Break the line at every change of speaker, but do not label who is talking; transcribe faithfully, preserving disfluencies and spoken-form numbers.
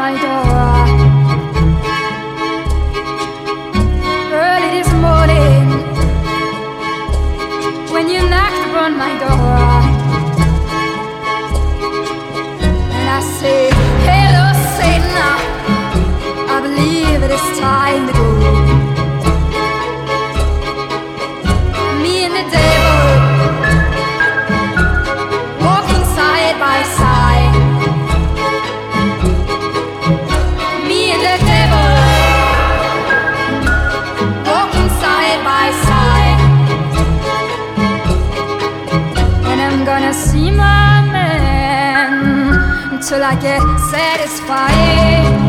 my door early this morning when you knocked upon my door, and I say, hello Satan, I believe it is time to go. Me and the devil walking side by side. Me and the devil walking side by side. And I'm gonna see my man until I get satisfied.